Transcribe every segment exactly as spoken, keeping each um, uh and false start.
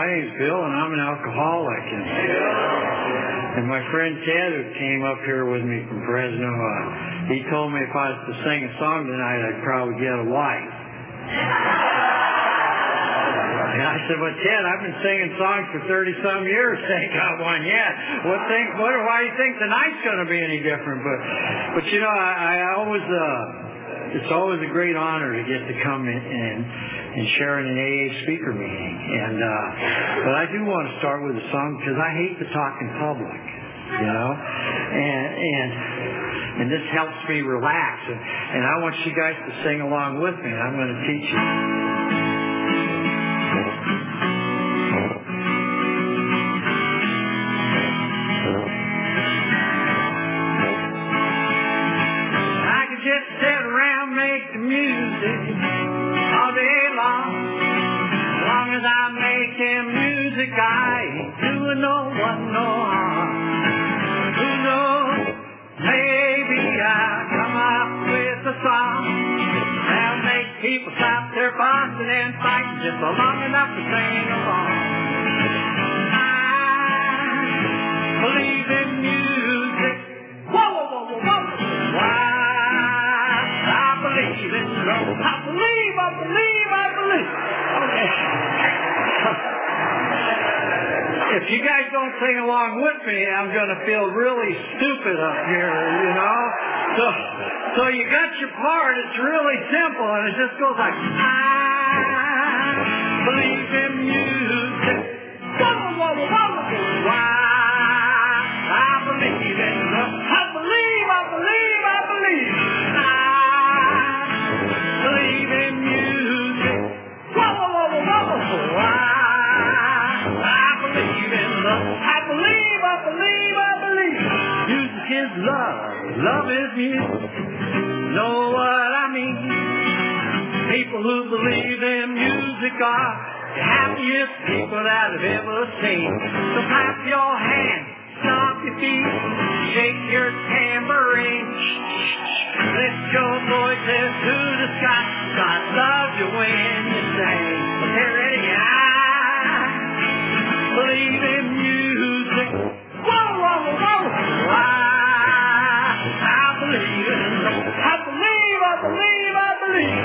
my name's Bill, and I'm an alcoholic. And, and my friend Ted, who came up here with me from Fresno, uh, he told me if I was to sing a song tonight, I'd probably get a wife. And I said, well, Ted, I've been singing songs for thirty-some years. Ain't got one yet. What think? What? Why do you think tonight's going to be any different? But, but you know, I, I always, uh, it's always a great honor to get to come in and, and share in an A A speaker meeting. And, uh, but I do want to start with a song because I hate to talk in public, you know, and, and, and this helps me relax. And, and I want you guys to sing along with me. I'm going to teach you. Just sit around, make the music all day long. As long as I'm making music, I ain't doing no one no harm. Who knows? Maybe I'll come up with a song that'll make people stop their boxing and fighting just long enough to sing along. I believe in music. Whoa, whoa, whoa, whoa, whoa. Why? I believe in love. I believe, I believe, I believe. Okay. If you guys don't sing along with me, I'm going to feel really stupid up here, you know. So, so you got your part. It's really simple, and it just goes like, I believe in music. Whoa, whoa, whoa, whoa. Why? I believe in love. I believe, I believe, I believe. Believe in music. Whoa, whoa, whoa, whoa, whoa. I, I believe in love. I believe, I believe, I believe. Music is love. Love is music. Know what I mean? People who believe in music are the happiest people that I've ever seen. So clap your hands, stomp your feet, shake your tambourine. Lift your voices to the sky. God loves you when you sing. Okay, ready? I believe in music. Whoa, whoa, whoa. I, I believe in love. I believe, I believe, I believe.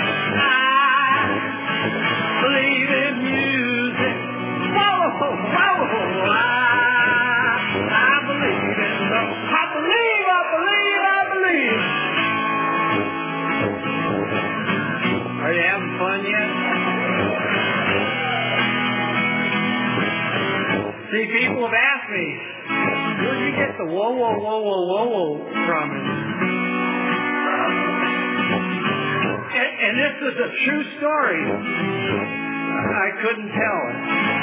I believe in music. Whoa, whoa, whoa. I, I believe in love. I believe, I believe, I believe. Are you having fun yet? See, people have asked me, where'd you get the whoa, whoa, whoa, whoa, whoa, whoa from? And, and this is a true story. I couldn't tell it.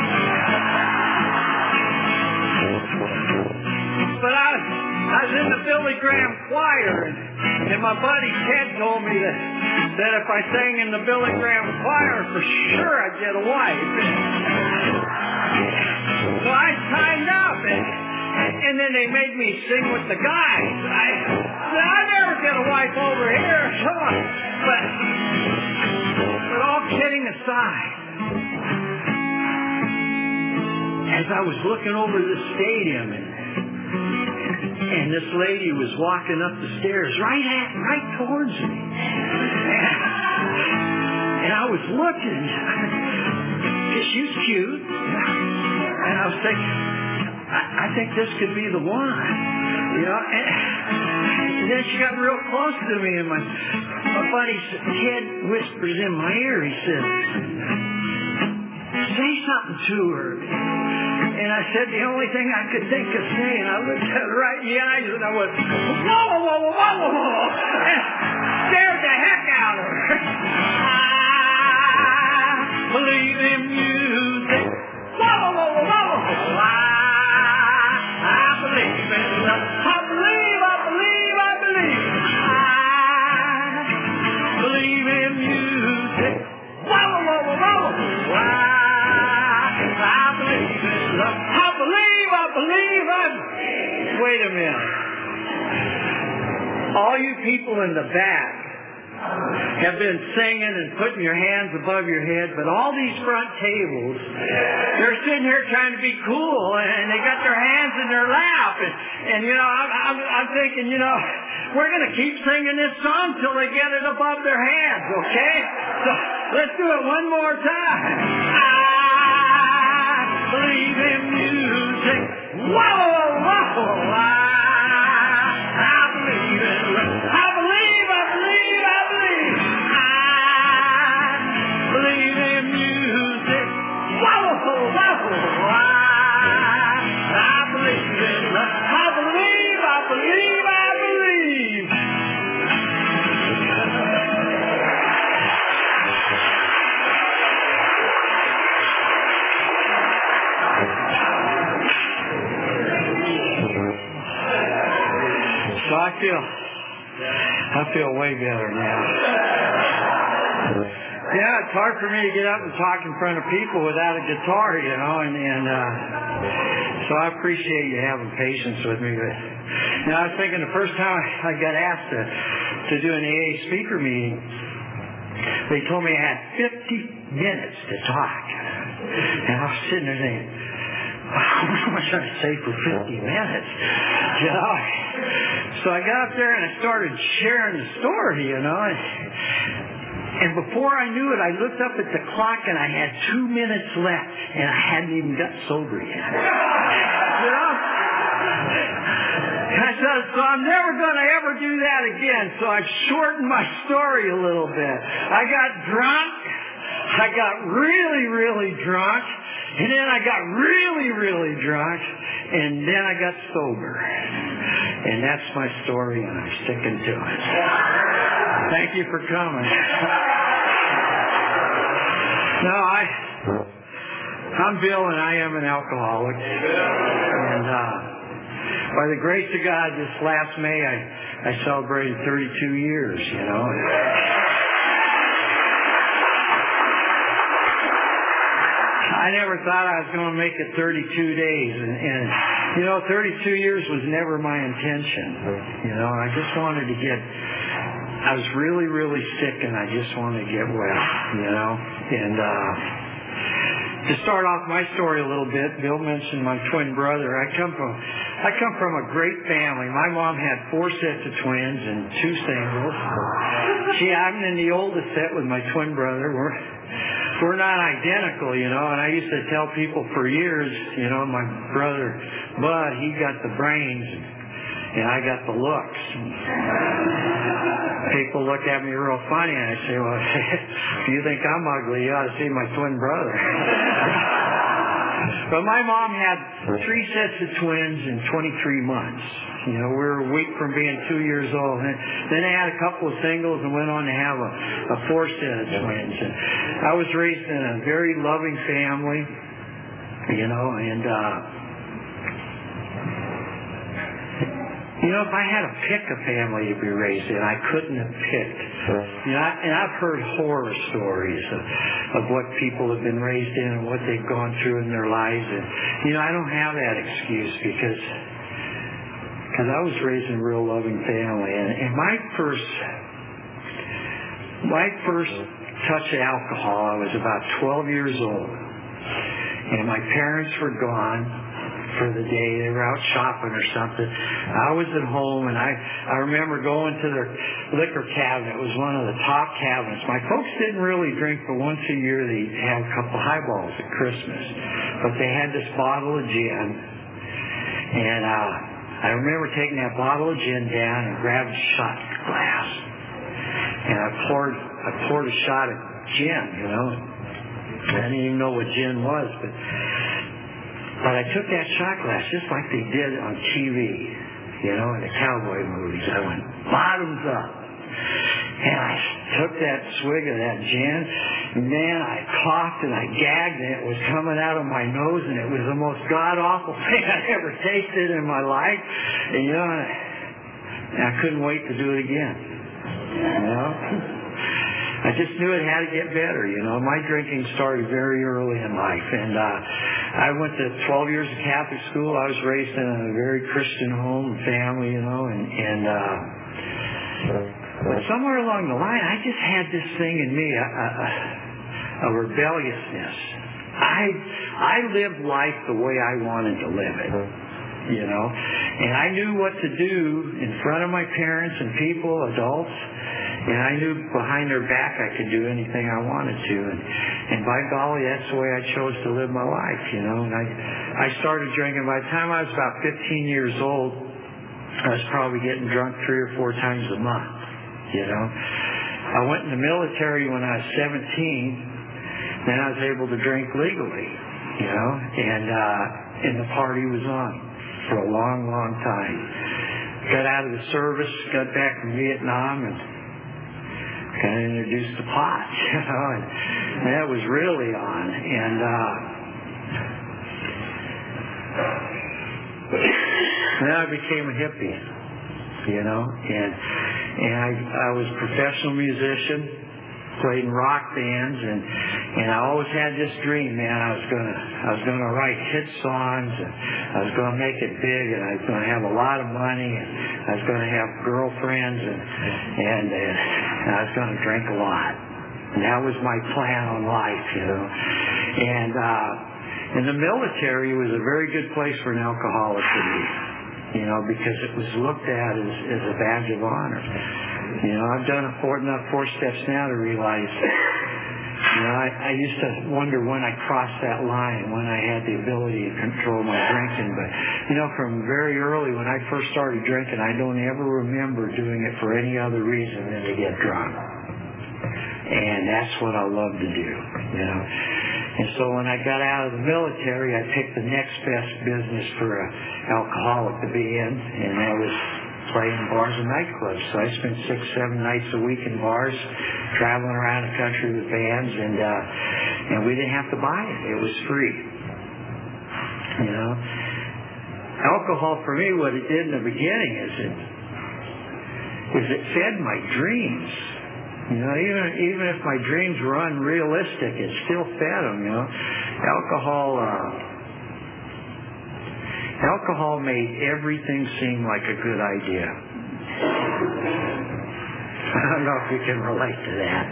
But I, I was in the Billy Graham choir, and, and my buddy Ted told me that, that if I sang in the Billy Graham choir, for sure I'd get a wife. So I signed up, and, and then they made me sing with the guys. I said, I never get a wife over here. Come on. But, but all kidding aside, as I was looking over the stadium, and, and this lady was walking up the stairs right at, right towards me. And, and I was looking. She was cute. And I was thinking, I, I think this could be the one. You know, and, and then she got real close to me, and my, my buddy Ted whispers in my ear. He said, say something to her. And I said the only thing I could think of saying, I looked at her right in the eyes, and I went, whoa, whoa, whoa, whoa, whoa, whoa, and scared the heck out of her. I believe in music. Whoa, whoa, whoa, whoa, whoa. I, I believe in love. I believe, I believe, I believe. I believe in music. Whoa, whoa, whoa, whoa, whoa. I, I believe in love. I believe, I believe, I believe. Wait a minute. All you people in the back, have been singing and putting your hands above your head, but all these front tables, they're sitting here trying to be cool, and they got their hands in their lap, and, and you know, I'm, I'm, I'm thinking, you know, we're going to keep singing this song till they get it above their hands, okay? So let's do it one more time. I believe in music. Whoa, whoa, whoa. I, I believe in love. I believe, I believe, I believe. I believe in music. Whoa, whoa, whoa. I, I believe in love. I believe, I believe, I believe. So I feel, I feel way better now. Yeah, it's hard for me to get up and talk in front of people without a guitar, you know, and, and uh, so I appreciate you having patience with me. But you know, I was thinking the first time I got asked to, to do an A A speaker meeting, they told me I had fifty minutes to talk. And I was sitting there thinking, what am I going to say for fifty minutes? You know? So I got up there and I started sharing the story, you know. And, and before I knew it, I looked up at the clock and I had two minutes left, and I hadn't even got sober yet. You know? And I said, so I'm never going to ever do that again. So I've shortened my story a little bit. I got drunk. I got really, really drunk. And then I got really, really drunk. And then I got sober. And that's my story, and I'm sticking to it. Thank you for coming. No, I, I'm Bill, and I am an alcoholic. And uh, by the grace of God, this last May, I, I celebrated thirty-two years, you know. I never thought I was going to make it thirty-two days, and, and you know, thirty-two years was never my intention. You know, I just wanted to get, I was really, really sick, and I just wanted to get well, you know. And uh, to start off my story a little bit, Bill mentioned my twin brother. I come from, I come from a great family. My mom had four sets of twins and two singles. See, I'm in the oldest set with my twin brother. We're We're not identical, you know, and I used to tell people for years, you know, my brother Bud, he got the brains and I got the looks. People look at me real funny and I say, well, if you think I'm ugly, you ought to see my twin brother. But my mom had three sets of twins in twenty-three months. You know, we were a week from being two years old. And then they had a couple of singles and went on to have a, a four set of twins. And I was raised in a very loving family, you know, and, uh, you know, if I had to pick a family to be raised in, I couldn't have picked. You know, and I've heard horror stories of, of what people have been raised in and what they've gone through in their lives. And, you know, I don't have that excuse because because I was raised in a real loving family. And, and my first, my first touch of alcohol, I was about twelve years old. And my parents were gone for the day. They were out shopping or something. I was at home, and I, I remember going to their liquor cabinet. It was one of the top cabinets. My folks didn't really drink, but once a year they'd have a couple highballs at Christmas. But they had this bottle of gin, and uh, I remember taking that bottle of gin down and grabbed a shot glass. And I poured, I poured a shot of gin, you know. I didn't even know what gin was, but But I took that shot glass just like they did on T V, you know, in the cowboy movies. I went bottoms up. And I took that swig of that gin. Man, I coughed and I gagged, and it was coming out of my nose, and it was the most god-awful thing I ever tasted in my life. And, you know, and I couldn't wait to do it again. You know? I just knew it had to get better, you know. My drinking started very early in life, and uh, I went to twelve years of Catholic school. I was raised in a very Christian home and family, you know, and, and uh, but somewhere along the line, I just had this thing in me, a, a, a rebelliousness. I I lived life the way I wanted to live it, you know. And I knew what to do in front of my parents and people, adults. And I knew behind their back I could do anything I wanted to. And, and by golly, that's the way I chose to live my life, you know. And I, I started drinking. By the time I was about fifteen years old, I was probably getting drunk three or four times a month, you know. I went in the military when I was seventeen. Then I was able to drink legally, you know. And, uh, and the party was on for a long, long time. Got out of the service, got back from Vietnam, and kind of introduced the pot, you know, and that was really on. And uh, then I became a hippie, you know, and and I, I was a professional musician, played in rock bands, and and I always had this dream, man. I was gonna I was gonna write hit songs, and I was gonna make it big, and I was gonna have a lot of money, and I was gonna have girlfriends, and and, and I was gonna drink a lot. And that was my plan on life, you know. And uh, and the military was a very good place for an alcoholic to be, you know, because it was looked at as, as a badge of honor. You know, I've done a four, enough four steps now to realize, you know, I, I used to wonder when I crossed that line, when I had the ability to control my drinking. But, you know, from very early when I first started drinking, I don't ever remember doing it for any other reason than to get drunk. And that's what I love to do, you know. And so when I got out of the military, I picked the next best business for an alcoholic to be in, and that was playing in bars and nightclubs. So I spent six, seven nights a week in bars, traveling around the country with bands, and uh, and we didn't have to buy it. It was free. You know, alcohol for me, what it did in the beginning is it is it fed my dreams. You know, even even if my dreams were unrealistic, it still fed them. You know, alcohol. Uh, Alcohol made everything seem like a good idea. I don't know if you can relate to that.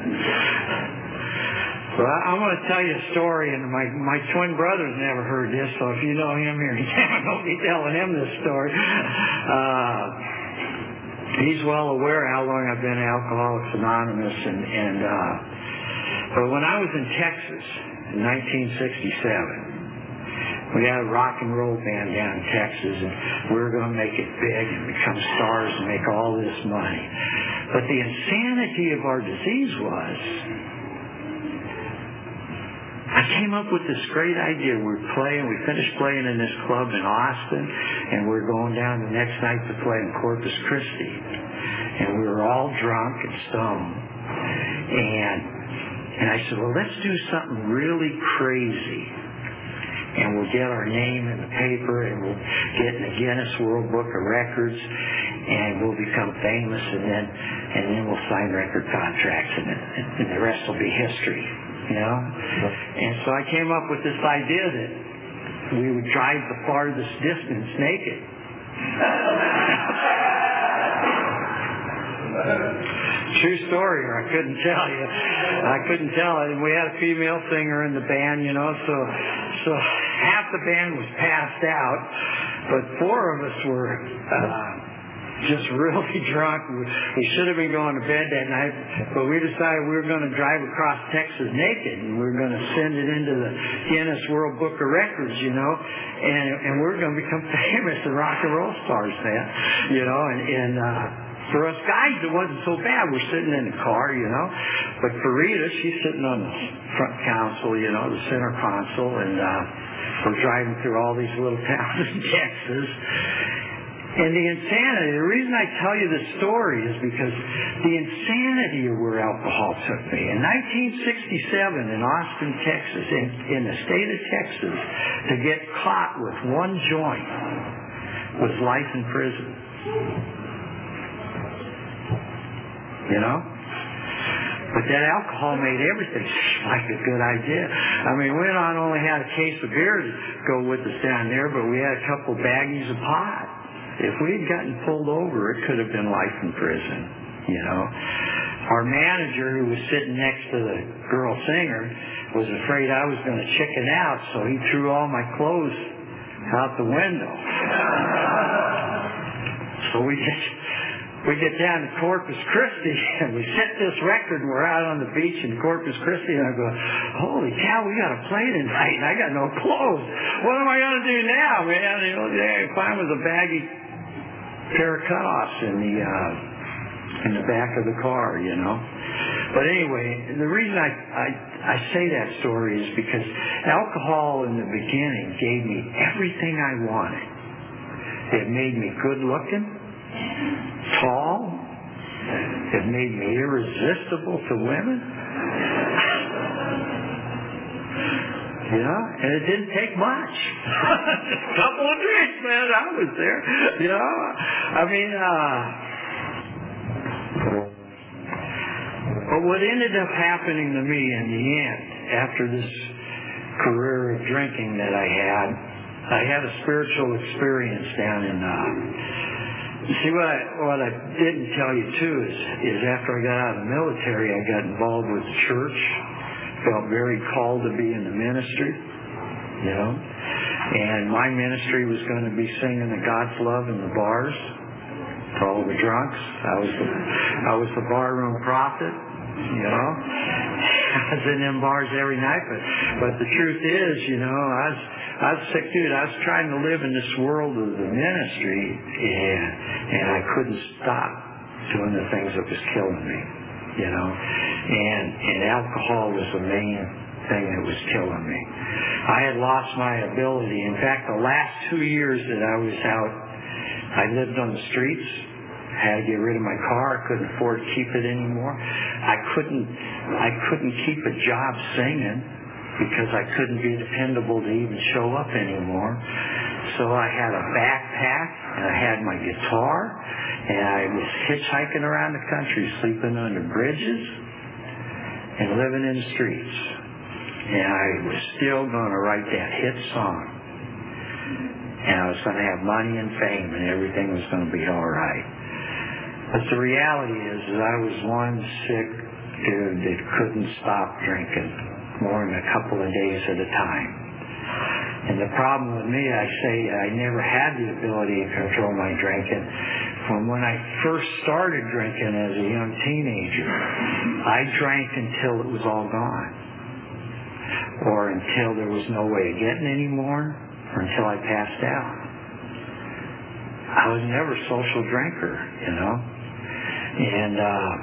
Well, I, I'm going to tell you a story, and my, my twin brother's never heard this, so if you know him here in town, don't be telling him this story. Uh, he's well aware how long I've been Alcoholics Anonymous, and, and uh, but when I was in Texas in nineteen sixty-seven, we had a rock and roll band down in Texas, and we were going to make it big and become stars and make all this money. But the insanity of our disease was, I came up with this great idea. We were playing, we finished playing in this club in Austin, and we were going down the next night to play in Corpus Christi. And we were all drunk and stoned. And, and I said, well, let's do something really crazy. And we'll get our name in the paper, and we'll get in the Guinness World Book of Records, and we'll become famous, and then and then we'll sign record contracts, and, and the rest will be history, you know. And so I came up with this idea that we would drive the farthest distance naked. True story, or I couldn't tell you. I couldn't tell it. And we had a female singer in the band, you know, so so half the band was passed out, but four of us were uh, just really drunk. We, we should have been going to bed that night, but we decided we were going to drive across Texas naked, and we were going to send it into the Guinness World Book of Records, you know, and and we were going to become famous and rock and roll stars, man, you know, and and. Uh, For us guys, it wasn't so bad. We're sitting in the car, you know. But for Rita, she's sitting on the front console, you know, the center console, and uh, we're driving through all these little towns in Texas. And the insanity, the reason I tell you this story is because the insanity of where alcohol took me. In nineteen sixty-seven in Austin, Texas, in, in the state of Texas, to get caught with one joint was life in prison. You know? But that alcohol made everything like a good idea. I mean, we not only had a case of beer to go with us down there, but we had a couple baggies of pot. If we had gotten pulled over, it could have been life in prison. you know. Our manager, who was sitting next to the girl singer, was afraid I was going to chicken out, so he threw all my clothes out the window. So we get, we get down to Corpus Christi, and we set this record, and we're out on the beach in Corpus Christi, and I go, holy cow, we got to play tonight, and I got no clothes. What am I going to do now, man? You know, yeah, fine with a baggy pair of cutoffs in the, uh, in the back of the car, you know. But anyway, the reason I, I, I say that story is because alcohol in the beginning gave me everything I wanted. It made me good looking, tall. It made me irresistible to women. You know, and it didn't take much. Just a couple of drinks, man. I was there. You know, I mean, uh, but what ended up happening to me in the end, after this career of drinking that I had, I had a spiritual experience down in, uh, see what I, what I didn't tell you too is, is after I got out of the military, I got involved with the church, felt very called to be in the ministry, you know, and my ministry was going to be singing the God's Love in the bars for all the drunks. I was the, I was the barroom prophet, you know. I was in them bars every night, but, but the truth is, you know, I was, I was sick, dude. I was trying to live in this world of the ministry, and, and I couldn't stop doing the things that was killing me, you know. And, and alcohol was the main thing that was killing me. I had lost my ability. In fact, the last two years that I was out, I lived on the streets. I had to get rid of my car. I couldn't afford to keep it anymore. I couldn't, I couldn't keep a job singing because I couldn't be dependable to even show up anymore. So I had a backpack, and I had my guitar, and I was hitchhiking around the country, sleeping under bridges and living in the streets. And I was still going to write that hit song. And I was going to have money and fame, and everything was going to be all right. But the reality is that I was one sick dude that couldn't stop drinking more than a couple of days at a time. And the problem with me, I say I never had the ability to control my drinking. From when I first started drinking as a young teenager, I drank until it was all gone. Or until there was no way of getting any more, or until I passed out. I was never a social drinker, you know. And uh,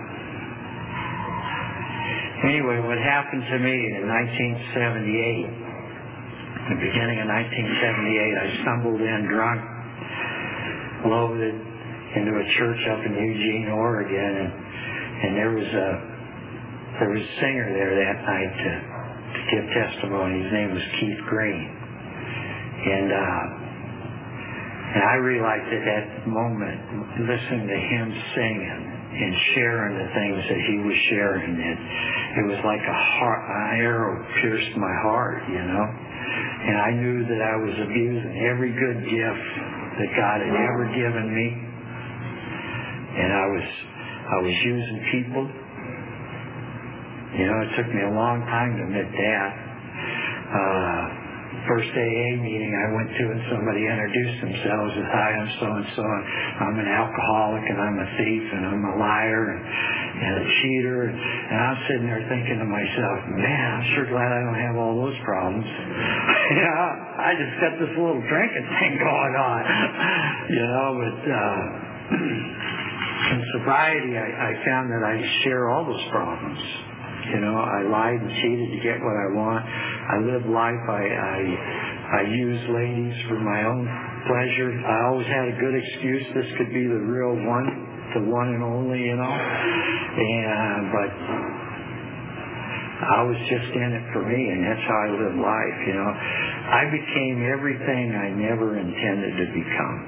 anyway, what happened to me in nineteen seventy-eight, the beginning of nineteen seventy-eight, I stumbled in drunk, loaded into a church up in Eugene, Oregon, and, and there was a there was a singer there that night to, to give testimony. His name was Keith Green, and uh, and I realized at that moment, listening to him singing and sharing the things that he was sharing, it, it was like a heart, an arrow pierced my heart, you know. And I knew that I was abusing every good gift that God had ever given me. And I was, I was using people. You know, it took me a long time to admit that. Uh, first A A meeting I went to, and somebody introduced themselves as, hi, I'm so-and-so, and I'm an alcoholic, and I'm a thief, and I'm a liar, and, and a cheater. And, and I'm sitting there thinking to myself, man, I'm sure glad I don't have all those problems. You know, I just got this little drinking thing going on. You know, but uh, in sobriety, I, I found that I share all those problems. You know, I lied and cheated to get what I want. I live life. I, I, I use ladies for my own pleasure. I always had a good excuse. This could be the real one, the one and only, you know. And, but I was just in it for me, and that's how I live life, you know. I became everything I never intended to become.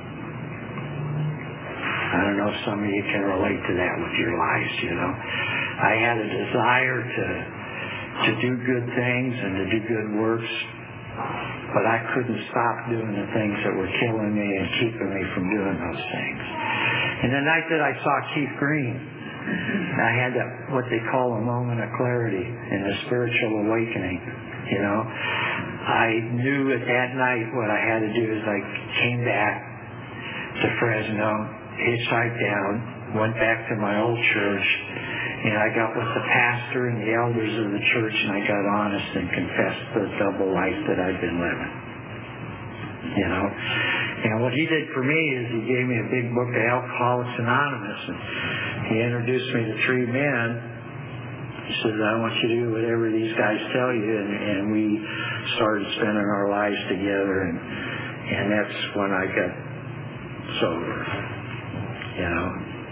I don't know if some of you can relate to that with your lives, you know. I had a desire to to do good things and to do good works, but I couldn't stop doing the things that were killing me and keeping me from doing those things. And the night that I saw Keith Green, I had that, what they call a moment of clarity and a spiritual awakening, you know. I knew at that night what I had to do is I came back to Fresno, hitchhiked down, went back to my old church, and I got with the pastor and the elders of the church, and I got honest and confessed the double life that I'd been living. You know, and what he did for me is he gave me a big book of Alcoholics Anonymous, and he introduced me to three men. He said, I want you to do whatever these guys tell you, and, and we started spending our lives together, and and that's when I got sober. You know,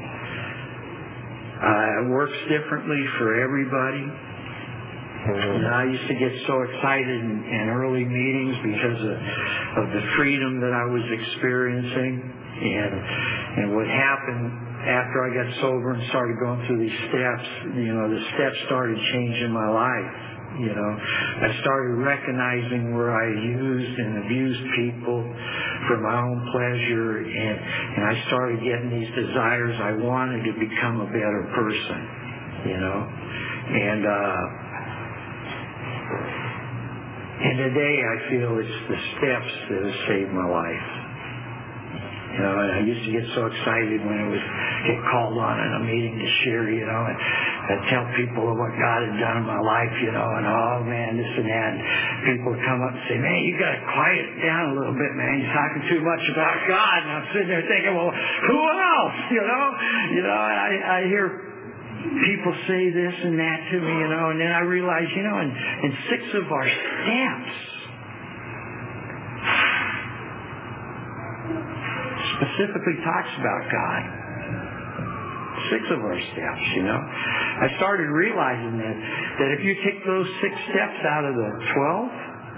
uh, it works differently for everybody. You know, I used to get so excited in, in early meetings because of, of the freedom that I was experiencing, and and what happened after I got sober and started going through these steps. You know, the steps started changing my life. You know, I started recognizing where I used and abused people for my own pleasure, and and I started getting these desires. I wanted to become a better person. You know, and. uh And today I feel it's the steps that have saved my life. You know, and I used to get so excited when it was get called on in a meeting to share, you know, and I'd tell people what God had done in my life, you know, and oh man, this and that. And people would come up and say, man, you got to quiet it down a little bit, man. You're talking too much about God. And I'm sitting there thinking, well, who else? You know, you know, and I, I hear people say this and that to me, you know, and then I realize, you know, in, in six of our steps, specifically talks about God. Six of our steps, you know. I started realizing that, that if you take those six steps out of the twelve,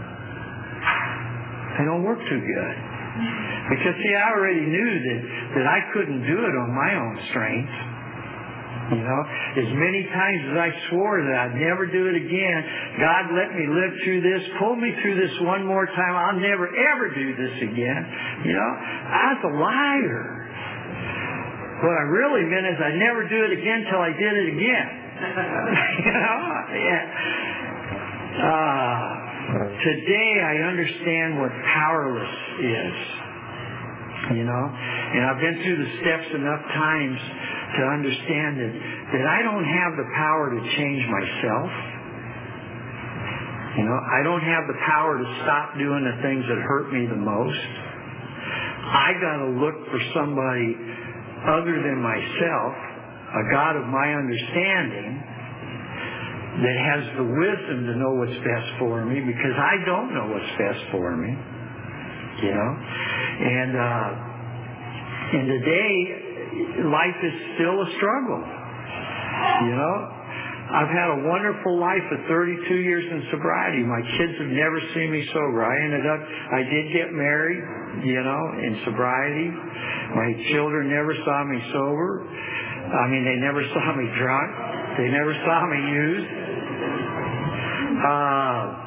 they don't work too good. Because, see, I already knew that, that I couldn't do it on my own strength. You know, as many times as I swore that I'd never do it again, God let me live through this, pull me through this one more time, I'll never ever do this again. You know, I was a liar. What I really meant is I'd never do it again till I did it again. You know, yeah. Uh, today I understand what powerless is. You know, and I've been through the steps enough times to understand that, that I don't have the power to change myself. You know, I don't have the power to stop doing the things that hurt me the most. I got to look for somebody other than myself, a God of my understanding, that has the wisdom to know what's best for me, because I don't know what's best for me. You know, and uh, and today life is still a struggle. You know, I've had a wonderful life of thirty-two years in sobriety. My kids have never seen me sober. I ended up, I did get married, you know, in sobriety. My children never saw me sober. I mean, they never saw me drunk. They never saw me used. Uh,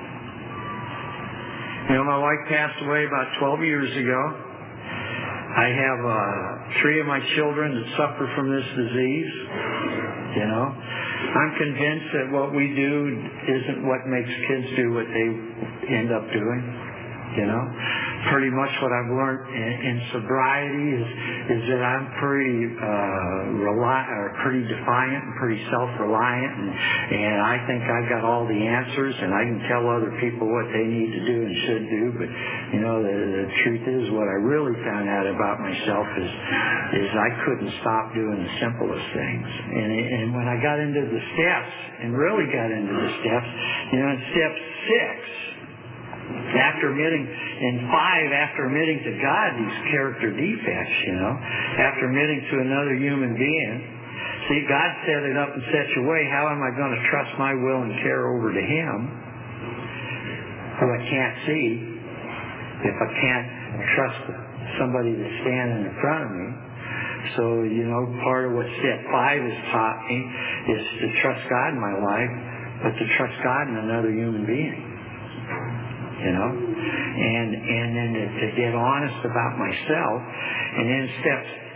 You know, my wife passed away about twelve years ago. I have uh, three of my children that suffer from this disease. You know, I'm convinced that what we do isn't what makes kids do what they end up doing. You know, pretty much what I've learned in, in sobriety is is that I'm pretty uh, reli- or pretty defiant and pretty self-reliant, and, and I think I've got all the answers, and I can tell other people what they need to do and should do. But you know, the, the truth is, what I really found out about myself is is I couldn't stop doing the simplest things. And and when I got into the steps and really got into the steps, you know, in step six. After admitting, in five, after admitting to God these character defects, you know, after admitting to another human being, see, God set it up in such a way, how am I going to trust my will and care over to Him, who I can't see, if I can't trust somebody that's standing in front of me? So, you know, part of what step five has taught me is to trust God in my life, but to trust God in another human being. You know, and and then to, to get honest about myself. And then step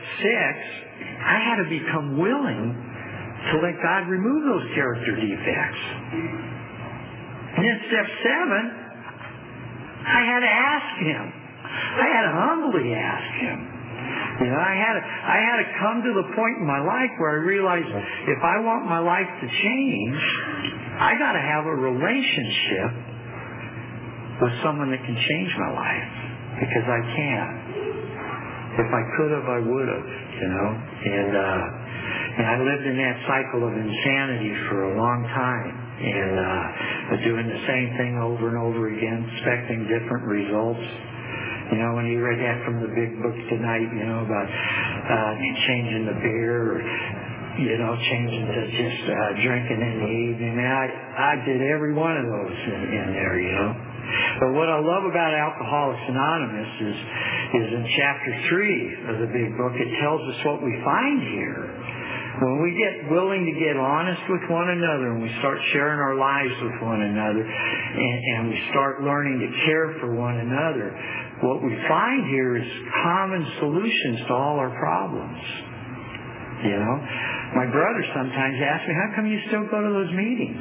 six, I had to become willing to let God remove those character defects. And then step seven, I had to ask Him. I had to humbly ask Him. You know, I had to, I had to come to the point in my life where I realized if I want my life to change, I got to have a relationship with someone that can change my life, because I can't. If I could have, I would have. You know, and uh, and I lived in that cycle of insanity for a long time, and uh, doing the same thing over and over again, expecting different results. You know, when you read that from the big book tonight, you know, about uh, changing the beer, or, you know, changing to just uh, drinking in the evening. Man, I, I did every one of those in, in there, you know. But what I love about Alcoholics Anonymous is, is in chapter three of the big book, it tells us what we find here. When we get willing to get honest with one another, and we start sharing our lives with one another, and, and we start learning to care for one another, what we find here is common solutions to all our problems. You know, my brother sometimes asks me, how come you still go to those meetings?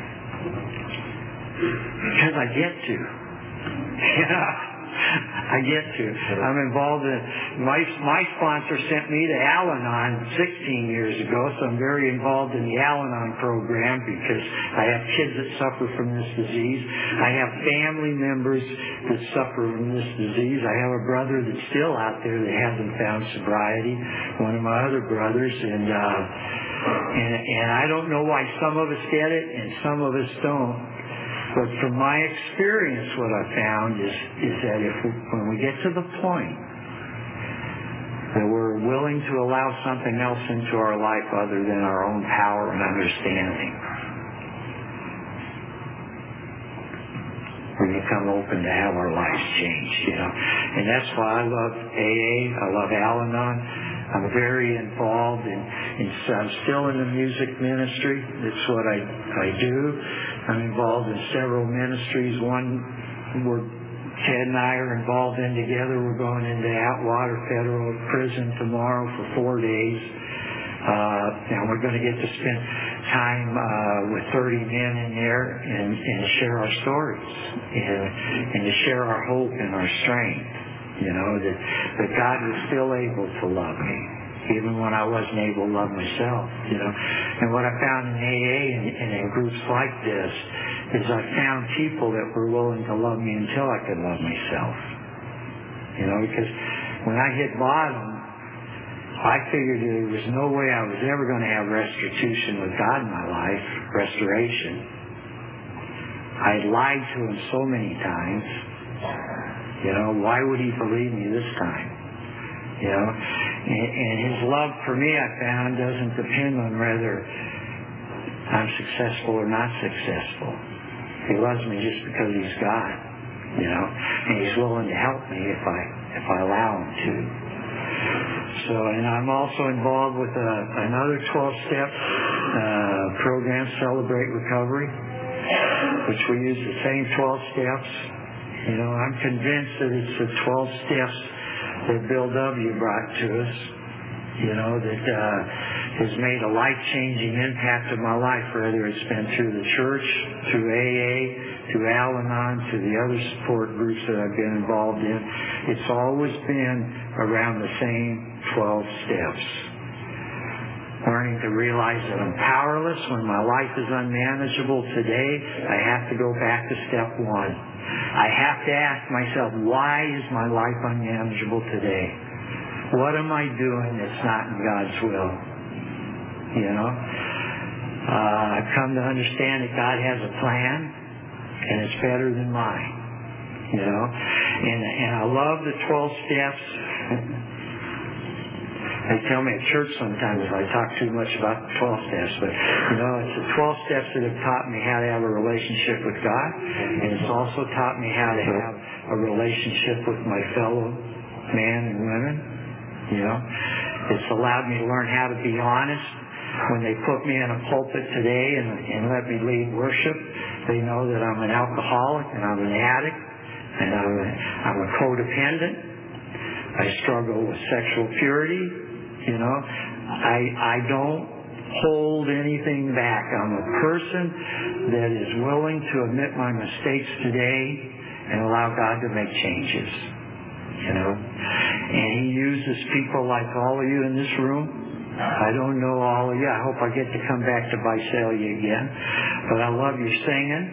Because I get to. Yeah. I get to. I'm involved in, my my sponsor sent me to Al-Anon sixteen years ago, so I'm very involved in the Al-Anon program because I have kids that suffer from this disease. I have family members that suffer from this disease. I have a brother that's still out there that hasn't found sobriety, one of my other brothers, and uh, and, and I don't know why some of us get it and some of us don't. But from my experience, what I found is, is that if we, when we get to the point that we're willing to allow something else into our life other than our own power and understanding, we become open to have our lives changed, you know. And that's why I love A A, I love Al-Anon. I'm very involved in, in I'm still in the music ministry. That's what I, I do. I'm involved in several ministries. One where Ted and I are involved in together. We're going into Atwater Federal Prison tomorrow for four days. Uh, and we're going to get to spend time uh, with thirty men in there and, and share our stories and, and to share our hope and our strength. You know, that, that God was still able to love me, even when I wasn't able to love myself, you know. And what I found in A A and, and in groups like this is I found people that were willing to love me until I could love myself. You know, because when I hit bottom, I figured there was no way I was ever going to have restitution with God in my life, restoration. I had lied to Him so many times. You know, why would He believe me this time? You know, and, and His love for me, I found, doesn't depend on whether I'm successful or not successful. He loves me just because He's God, you know, and He's willing to help me if I if I allow Him to. So, and I'm also involved with a, another twelve-step uh, program, Celebrate Recovery, which we use the same twelve steps. You know, I'm convinced that it's the twelve steps that Bill W. brought to us, you know, that uh, has made a life-changing impact in my life, whether it's been through the church, through A A, through Al-Anon, through the other support groups that I've been involved in. It's always been around the same twelve steps. Learning to realize that I'm powerless when my life is unmanageable today, I have to go back to step one. I have to ask myself, why is my life unmanageable today? What am I doing that's not in God's will? You know? Uh, I've come to understand that God has a plan, and it's better than mine. You know? And, and I love the twelve steps. They tell me at church sometimes if I talk too much about the twelve steps, but, you know, it's the twelve steps that have taught me how to have a relationship with God, and it's also taught me how to have a relationship with my fellow men and women, you know. It's allowed me to learn how to be honest. When they put me in a pulpit today and, and let me lead worship, they know that I'm an alcoholic and I'm an addict and I'm a, I'm a codependent. I struggle with sexual purity. You know, I I don't hold anything back. I'm a person that is willing to admit my mistakes today and allow God to make changes. You know, and He uses people like all of you in this room. I don't know all of you. I hope I get to come back to Visalia again. But I love your singing.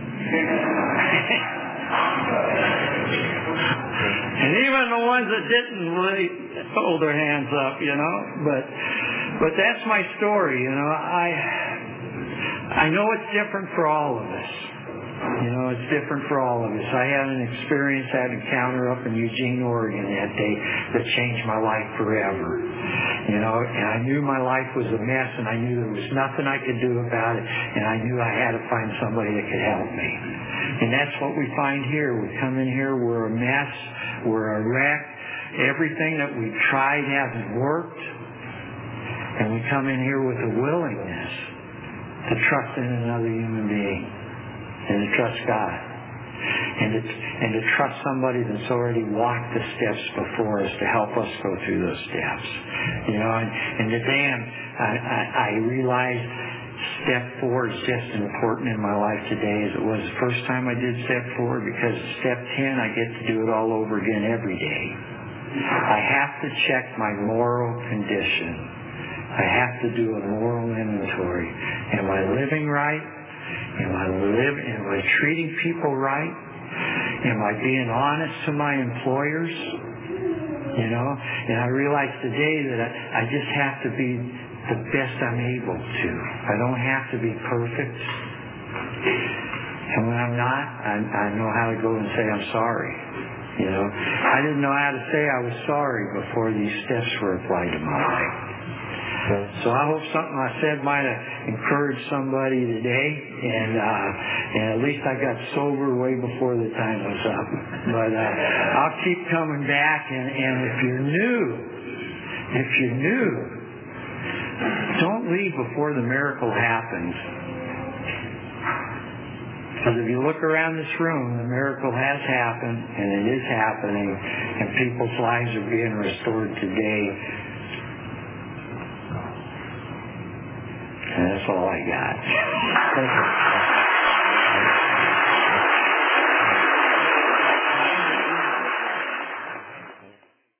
And even the ones that didn't really hold their hands up, you know. But but that's my story, you know. I I know it's different for all of us. You know, it's different for all of us. I had an experience, had an encounter up in Eugene, Oregon that day that changed my life forever. You know, and I knew my life was a mess, and I knew there was nothing I could do about it, and I knew I had to find somebody that could help me. And that's what we find here. We come in here, we're a mess, we're a wreck. Everything that we've tried hasn't worked. And we come in here with a willingness to trust in another human being and to trust God. And to, and to trust somebody that's already walked the steps before us to help us go through those steps. You know, and, and today I'm, I, I, I realize step four is just as important in my life today as it was the first time I did step four, because step ten I get to do it all over again every day. I have to check my moral condition. I have to do a moral inventory. Am I living right? Am I living? Am I treating people right? Am I being honest to my employers? You know, and I realize today that I, I just have to be the best I'm able to. I don't have to be perfect. And when I'm not, I, I know how to go and say I'm sorry. You know, I didn't know how to say I was sorry before these steps were applied to my life. So I hope something I said might have encouraged somebody today, and uh, and at least I got sober way before the time was up. But uh, I'll keep coming back, and, and if you're new, if you're new, don't leave before the miracle happens. Because if you look around this room, the miracle has happened, and it is happening, and people's lives are being restored today. And that's all I got. Thank you.